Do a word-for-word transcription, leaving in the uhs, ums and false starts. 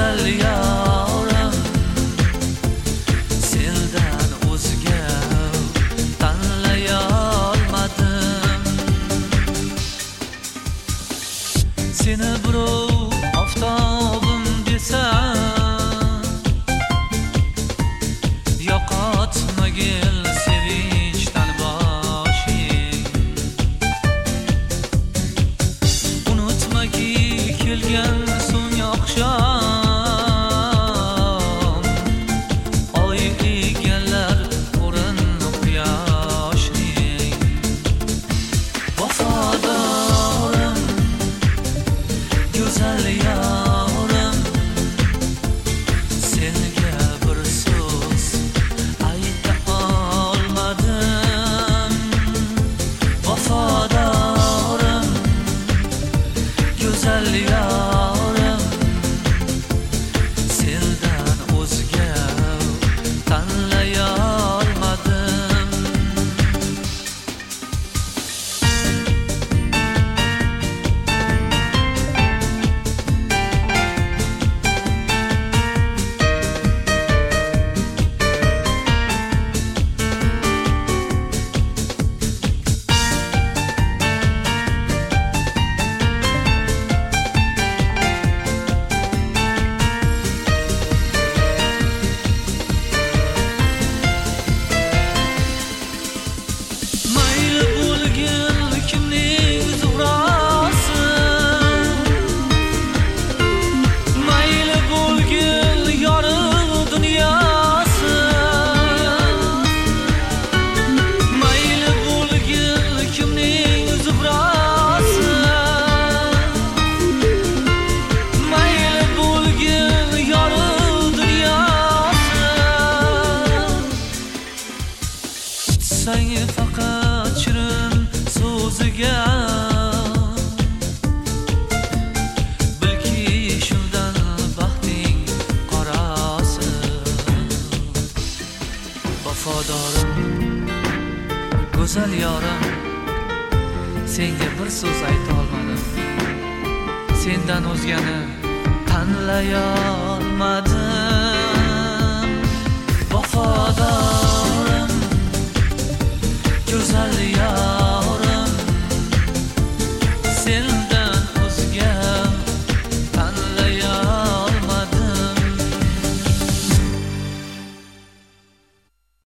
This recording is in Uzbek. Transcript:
go'zal yorim, sendan o'zga tanlay olmadim. Seni birov oftobim desa, yoqotmagil sevinchdan boshing. Unutmagi kelgan so'ng oqshom, oy egallar o'rin quyoshning. Vafodorim, go'zal yorim, senga bir so'z ayta olmadim. Vafodorim, go'zal yorim, sendan o'zga tanlay olmadim. Mayli bo'lgin kimning zuhrasi, mayli bo'lgin yorug' dunyosi, mayli bo'lgin kimning zuhrasi, mayli bo'lgin yorug' dunyosi. Sen faqat shirin so'ziga, bilki shundan baxting qorasi. Vafodorim, go'zal yorim, senga bir so'z ayta olmadim. Sendan o'zgani tanlay olmadim.